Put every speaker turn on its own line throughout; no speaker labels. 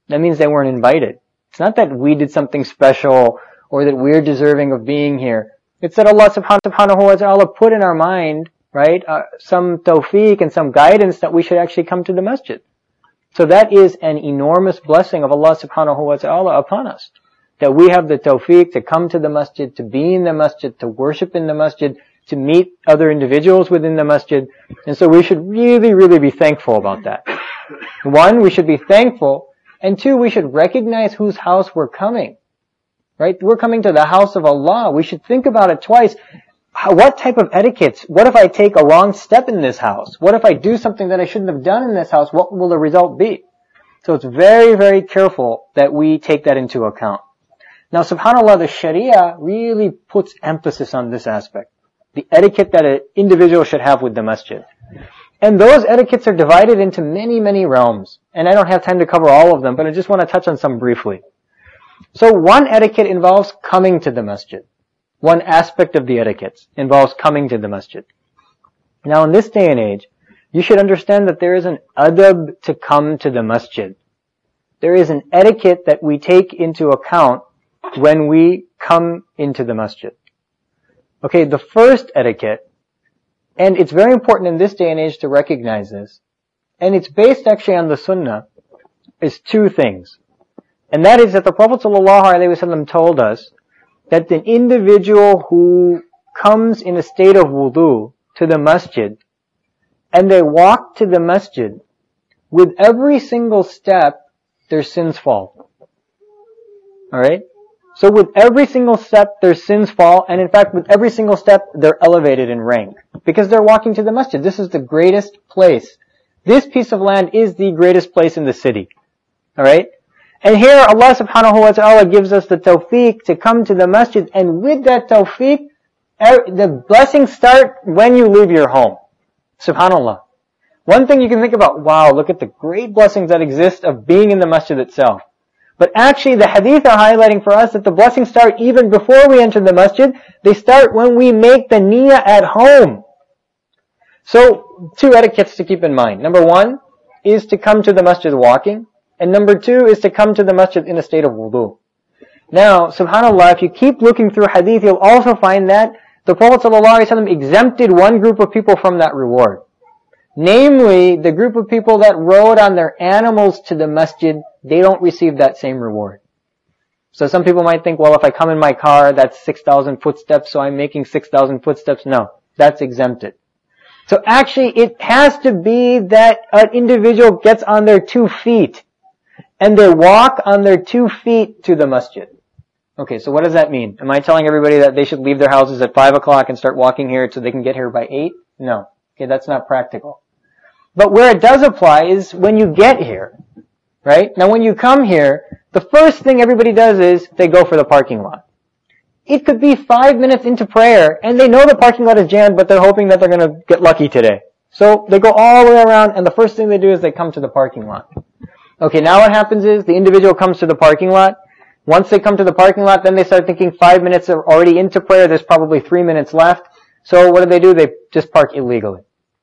That means they weren't invited. It's not that we did something special or that we're deserving of being here. It's that Allah subhanahu wa ta'ala put in our mind, right, some tawfiq and some guidance that we should actually come to the masjid. So that is an enormous blessing of Allah subhanahu wa ta'ala upon us. That we have the tawfiq to come to the masjid, to be in the masjid, to worship in the masjid, to meet other individuals within the masjid. And so we should really, really be thankful about that. One, we should be thankful. And two, we should recognize whose house we're coming. Right? We're coming to the house of Allah. We should think about it twice. What type of etiquettes? What if I take a wrong step in this house? What if I do something that I shouldn't have done in this house? What will the result be? So it's very, very careful that we take that into account. Now, subhanAllah, the Sharia really puts emphasis on this aspect. The etiquette that an individual should have with the masjid. And those etiquettes are divided into many, many realms. And I don't have time to cover all of them, but I just want to touch on some briefly. So one etiquette involves coming to the masjid. One aspect of the etiquette involves coming to the masjid. Now in this day and age, you should understand that there is an adab to come to the masjid. There is an etiquette that we take into account when we come into the masjid. Okay, the first etiquette, and it's very important in this day and age to recognize this, and it's based actually on the sunnah, is two things. And that is that the Prophet ﷺ told us that the individual who comes in a state of wudu to the masjid, and they walk to the masjid, with every single step, their sins fall. Alright? So with every single step, their sins fall, and in fact, with every single step, they're elevated in rank. Because they're walking to the masjid. This is the greatest place. This piece of land is the greatest place in the city. Alright? And here Allah subhanahu wa ta'ala gives us the tawfiq to come to the masjid, and with that tawfiq, the blessings start when you leave your home. Subhanallah. One thing you can think about, wow, look at the great blessings that exist of being in the masjid itself. But actually the hadith are highlighting for us that the blessings start even before we enter the masjid. They start when we make the niyyah at home. So, two etiquettes to keep in mind. Number one is to come to the masjid walking. And number two is to come to the masjid in a state of wudu. Now, subhanAllah, if you keep looking through hadith, you'll also find that the Prophet ﷺ exempted one group of people from that reward. Namely, the group of people that rode on their animals to the masjid, they don't receive that same reward. So some people might think, well, if I come in my car, that's 6,000 footsteps, so I'm making 6,000 footsteps. No, that's exempted. So actually, it has to be that an individual gets on their 2 feet, and they walk on their 2 feet to the masjid. Okay, so what does that mean? Am I telling everybody that they should leave their houses at 5 o'clock and start walking here so they can get here by 8? No. Okay, that's not practical. But where it does apply is when you get here. Right? Now when you come here, the first thing everybody does is they go for the parking lot. It could be 5 minutes into prayer, and they know the parking lot is jammed, but they're hoping that they're going to get lucky today. So they go all the way around, and the first thing they do is they come to the parking lot. Okay, now what happens is the individual comes to the parking lot. Once they come to the parking lot, then they start thinking 5 minutes are already into prayer, there's probably 3 minutes left. So what do? They just park illegally.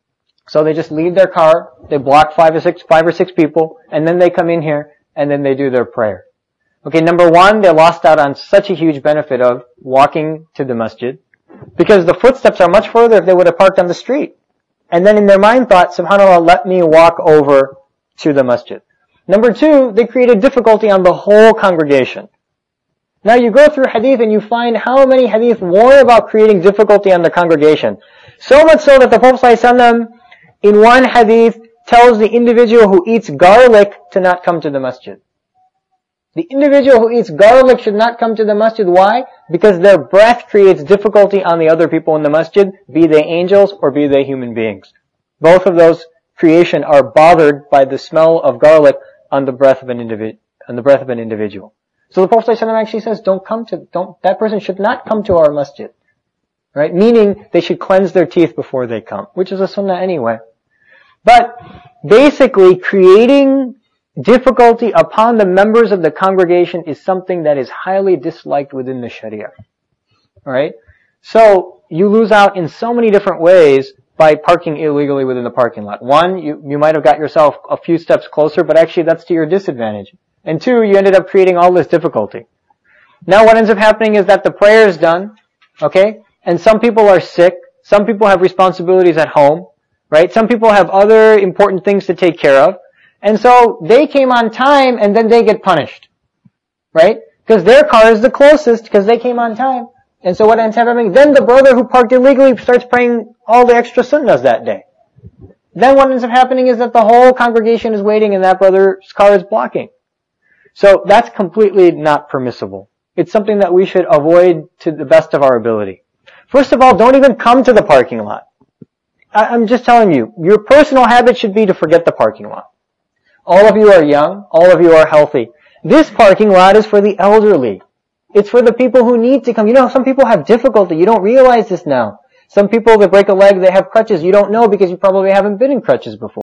So they just leave their car, they block 5 or 6 people, and then they come in here, and then they do their prayer. Okay, number one, they lost out on such a huge benefit of walking to the masjid, because the footsteps are much further if they would have parked on the street. And then in their mind thought, subhanAllah, let me walk over to the masjid. Number two, they created difficulty on the whole congregation. Now you go through hadith and you find how many hadith warn about creating difficulty on the congregation. So much so that the Prophet ﷺ in one hadith tells the individual who eats garlic to not come to the masjid. The individual who eats garlic should not come to the masjid. Why? Because their breath creates difficulty on the other people in the masjid, be they angels or be they human beings. Both of those creation are bothered by the smell of garlic on the breath of an individual. So the Prophet ﷺ actually says, that person should not come to our masjid. Right? Meaning they should cleanse their teeth before they come, which is a sunnah anyway. But basically creating difficulty upon the members of the congregation is something that is highly disliked within the Sharia. Alright? So you lose out in so many different ways by parking illegally within the parking lot. One, you might have got yourself a few steps closer, but actually that's to your disadvantage. And two, you ended up creating all this difficulty. Now what ends up happening is that the prayer is done, okay? And some people are sick. Some people have responsibilities at home, right? Some people have other important things to take care of. And so they came on time and then they get punished, right? Because their car is the closest because they came on time. And so what ends up happening, then the brother who parked illegally starts praying all the extra sunnahs that day. Then what ends up happening is that the whole congregation is waiting and that brother's car is blocking. So that's completely not permissible. It's something that we should avoid to the best of our ability. First of all, don't even come to the parking lot. I'm just telling you, your personal habit should be to forget the parking lot. All of you are young. All of you are healthy. This parking lot is for the elderly. It's for the people who need to come. You know, some people have difficulty. You don't realize this now. Some people that break a leg, they have crutches. You don't know because you probably haven't been in crutches before.